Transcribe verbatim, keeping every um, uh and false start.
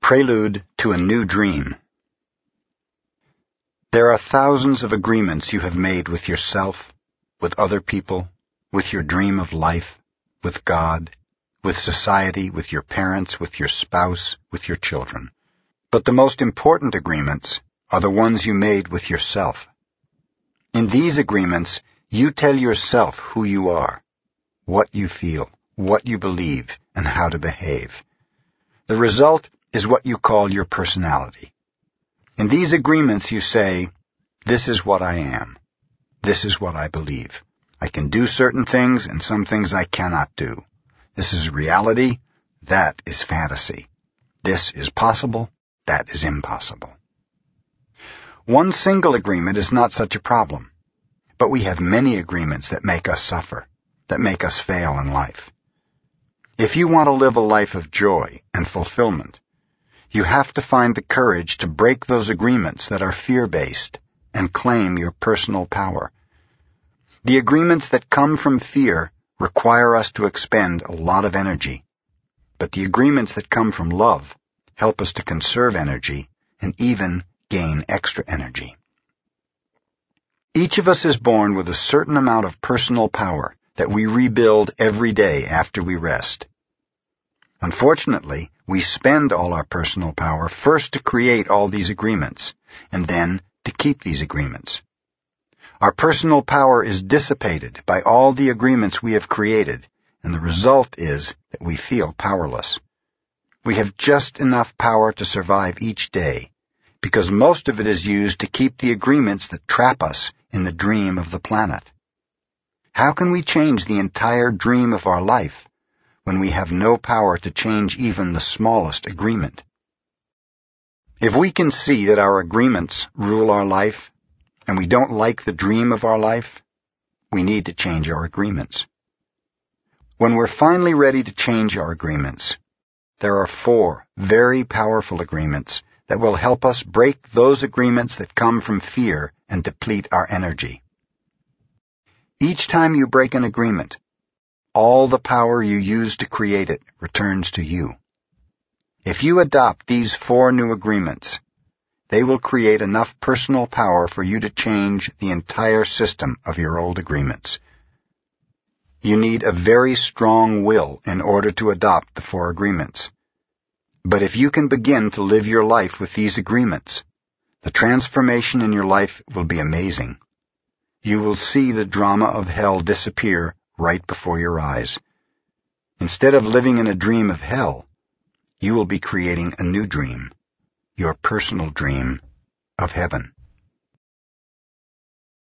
Prelude to a New Dream. There are thousands of agreements you have made with yourself, with other people, with your dream of life, with God, with society, with your parents, with your spouse, with your children. But the most important agreements are the ones you made with yourself. In these agreements, you tell yourself who you are, what you feel, what you believe, and how to behave. The result is what you call your personality. In these agreements you say, this is what I am. This is what I believe. I can do certain things and some things I cannot do. This is reality. That is fantasy. This is possible. That is impossible. One single agreement is not such a problem, but we have many agreements that make us suffer, that make us fail in life. If you want to live a life of joy and fulfillment, you have to find the courage to break those agreements that are fear-based and claim your personal power. The agreements that come from fear require us to expend a lot of energy, but the agreements that come from love help us to conserve energy and even gain extra energy. Each of us is born with a certain amount of personal power that we rebuild every day after we rest. Unfortunately, we spend all our personal power first to create all these agreements, and then to keep these agreements. Our personal power is dissipated by all the agreements we have created, and the result is that we feel powerless. We have just enough power to survive each day, because most of it is used to keep the agreements that trap us in the dream of the planet. How can we change the entire dream of our life when we have no power to change even the smallest agreement? If we can see that our agreements rule our life, and we don't like the dream of our life, we need to change our agreements. When we're finally ready to change our agreements, there are four very powerful agreements that will help us break those agreements that come from fear and deplete our energy. Each time you break an agreement, all the power you used to create it returns to you. If you adopt these four new agreements, they will create enough personal power for you to change the entire system of your old agreements. You need a very strong will in order to adopt the four agreements. But if you can begin to live your life with these agreements, the transformation in your life will be amazing. You will see the drama of hell disappear right before your eyes. Instead of living in a dream of hell, you will be creating a new dream, your personal dream of heaven.